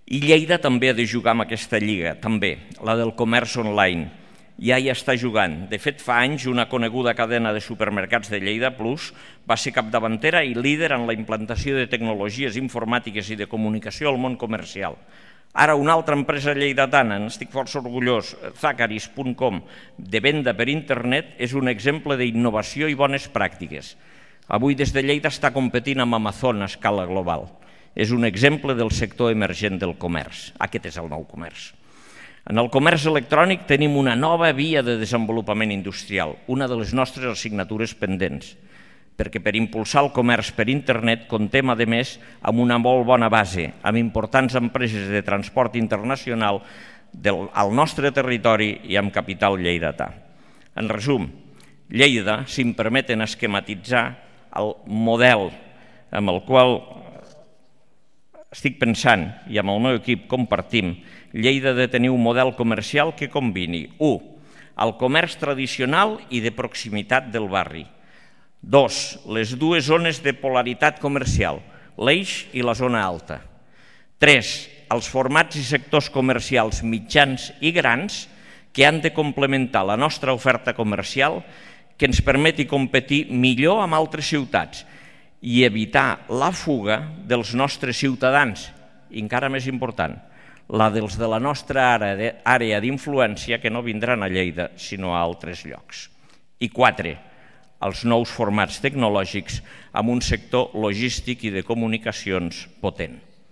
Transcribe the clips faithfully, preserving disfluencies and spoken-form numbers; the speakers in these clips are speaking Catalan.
I Lleida també ha de jugar amb aquesta lliga, també, la del comerç online. Ja hi està jugant. De fet, fa anys una coneguda cadena de supermercats de Lleida, Plus, va ser capdavantera i líder en la implantació de tecnologies informàtiques i de comunicació al món comercial. Ara una altra empresa lleidatana, n'estic força orgullós, Zacharis punt com, de venda per internet, és un exemple d'innovació i bones pràctiques. Avui des de Lleida està competint amb Amazon a escala global. És un exemple del sector emergent del comerç. Aquest és el nou comerç. En el comerç electrònic tenim una nova via de desenvolupament industrial, una de les nostres assignatures pendents, perquè per impulsar el comerç per internet comptem, a més, amb una molt bona base, amb importants empreses de transport internacional al nostre territori i amb capital lleidatà. En resum, Lleida, si em permeten esquematitzar el model amb el qual estic pensant i amb el meu equip compartim, Lleida ha de tenir un model comercial que combini, u, el comerç tradicional i de proximitat del barri. Dos, les dues zones de polaritat comercial, l'Eix i la zona alta. Tres, els formats i sectors comercials mitjans i grans que han de complementar la nostra oferta comercial que ens permeti competir millor amb altres ciutats i evitar la fuga dels nostres ciutadans, i encara més important, la dels de la nostra àrea d'influència que no vindran a Lleida, sinó a altres llocs. I quatre, els nous formats tecnològics amb un sector logístic i de comunicacions potent.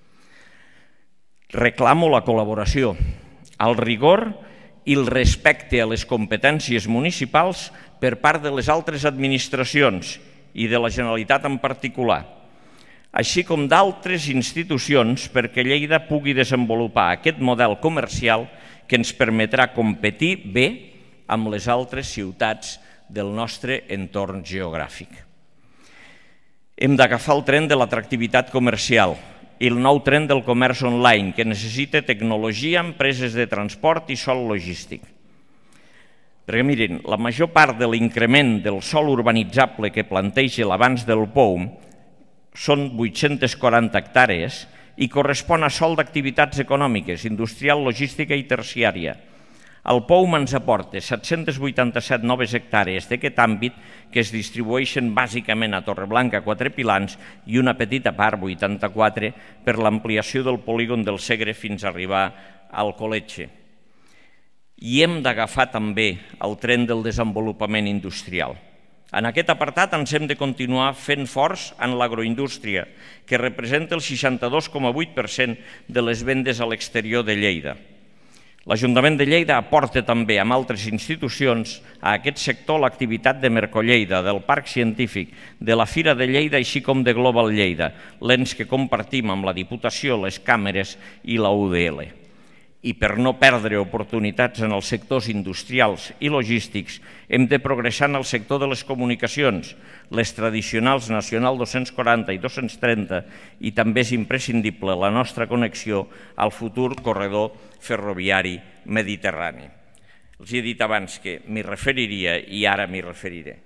Reclamo la col·laboració, el rigor i el respecte a les competències municipals per part de les altres administracions i de la Generalitat en particular, així com d'altres institucions perquè Lleida pugui desenvolupar aquest model comercial que ens permetrà competir bé amb les altres ciutats del nostre entorn geogràfic. Hem d'agafar el tren de l'atractivitat comercial i el nou tren del comerç online que necessita tecnologia, empreses de transport i sòl logístic. Perquè miren, la major part de l'increment del sòl urbanitzable que planteja l'abans del P O U són vuit-centes quaranta hectàrees i correspon a sòl d'activitats econòmiques, industrial, logística i terciària. El P O U ens aporta set-centes vuitanta-set noves hectàrees d'aquest àmbit que es distribueixen bàsicament a Torreblanca, Quatre Pilans i una petita part, vuitanta-quatre, per l'ampliació del polígon del Segre fins a arribar al Coletge. I hem d'agafar també el tren del desenvolupament industrial. En aquest apartat ens hem de continuar fent forts en l'agroindústria, que representa el seixanta-dos coma vuit per cent de les vendes a l'exterior de Lleida. L'Ajuntament de Lleida aporta també amb altres institucions a aquest sector l'activitat de Mercolleida, del Parc Científic, de la Fira de Lleida, així com de Global Lleida, l'ens que compartim amb la Diputació, les càmeres i la U D L. I per no perdre oportunitats en els sectors industrials i logístics, hem de progressar en el sector de les comunicacions, les tradicionals Nacional dos-cents quaranta i dos-cents trenta, i també és imprescindible la nostra connexió al futur corredor ferroviari mediterrani. Els he dit abans que m'hi referiria i ara m'hi referiré.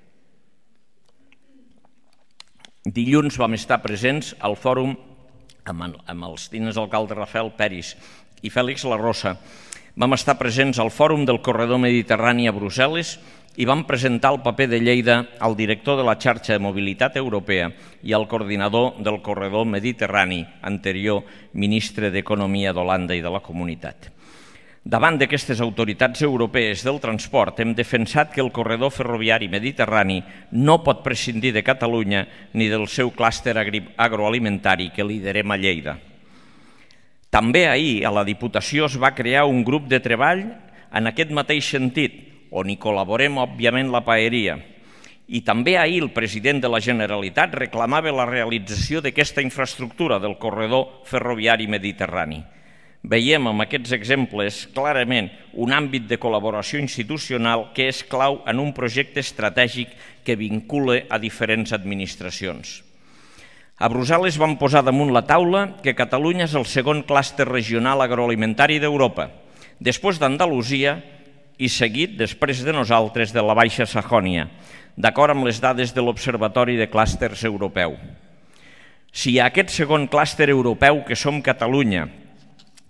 Dilluns vam estar presents al fòrum amb els tinents alcalde Rafael Peris i Fèlix La Rosa. Vam estar presents al Fòrum del Corredor Mediterrani a Brussel·les i vam presentar el paper de Lleida al director de la xarxa de mobilitat europea i al coordinador del Corredor Mediterrani, anterior ministre d'Economia d'Holanda i de la Comunitat. Davant d'aquestes autoritats europees del transport hem defensat que el corredor ferroviari mediterrani no pot prescindir de Catalunya ni del seu clúster agroalimentari que liderem a Lleida. També ahir a la Diputació es va crear un grup de treball en aquest mateix sentit, on hi col·laborem, òbviament, la paeria. I també ahir el president de la Generalitat reclamava la realització d'aquesta infraestructura del corredor ferroviari mediterrani. Veiem en aquests exemples clarament un àmbit de col·laboració institucional que és clau en un projecte estratègic que vincula a diferents administracions. A Brussel·les vam posar damunt la taula que Catalunya és el segon clúster regional agroalimentari d'Europa, després d'Andalusia i seguit, després de nosaltres, de la Baixa Sajònia, d'acord amb les dades de l'Observatori de Clústers Europeu. Si a aquest segon clúster europeu que som Catalunya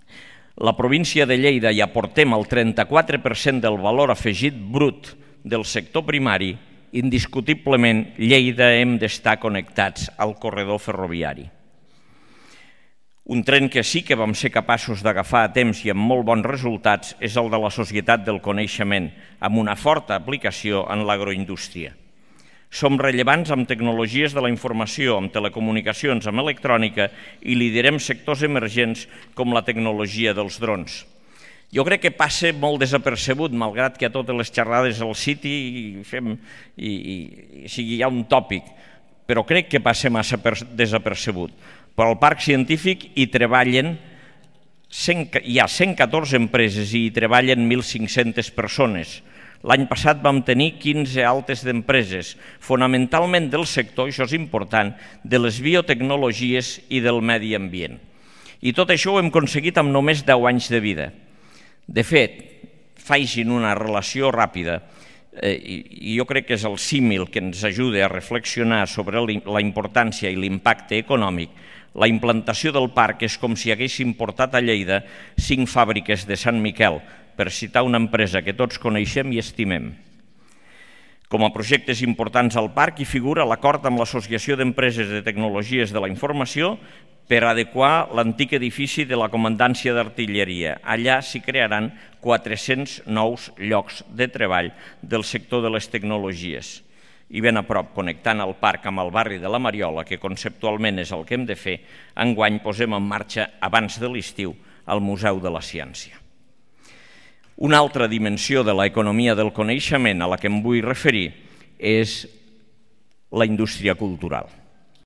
la província de Lleida hi aportem el trenta-quatre per cent del valor afegit brut del sector primari, indiscutiblement Lleida hem d'estar connectats al corredor ferroviari. Un tren que sí que vam ser capaços d'agafar a temps i amb molt bons resultats és el de la Societat del Coneixement, amb una forta aplicació en l'agroindústria. Som rellevants amb tecnologies de la informació, amb telecomunicacions, amb electrònica i liderem sectors emergents com la tecnologia dels drons. Jo crec que passa molt desapercebut, malgrat que a totes les xerrades al City fem, i, i, i sigui ja un tòpic, però crec que passa massa desapercebut. Però al Parc Científic hi treballen, hi ha cent catorze empreses i hi treballen mil cinc-centes persones. L'any passat vam tenir quinze altes d'empreses, fonamentalment del sector, això és important, de les biotecnologies i del medi ambient. I tot això ho hem aconseguit amb només deu anys de vida. De fet, facin una relació ràpida, i jo crec que és el símil que ens ajuda a reflexionar sobre la importància i l'impacte econòmic. La implantació del parc és com si haguéssim portat a Lleida cinc fàbriques de Sant Miquel, per citar una empresa que tots coneixem i estimem. Com a projectes importants al parc hi figura l'acord amb l'Associació d'Empreses de Tecnologies de la Informació per adequar l'antic edifici de la Comandància d'Artilleria. Allà s'hi crearan quatre-cents nous llocs de treball del sector de les tecnologies. I ben a prop, connectant el parc amb el barri de la Mariola, que conceptualment és el que hem de fer, enguany posem en marxa, abans de l'estiu, el Museu de la Ciència. Una altra dimensió de l'economia del coneixement a la que em vull referir és la indústria cultural.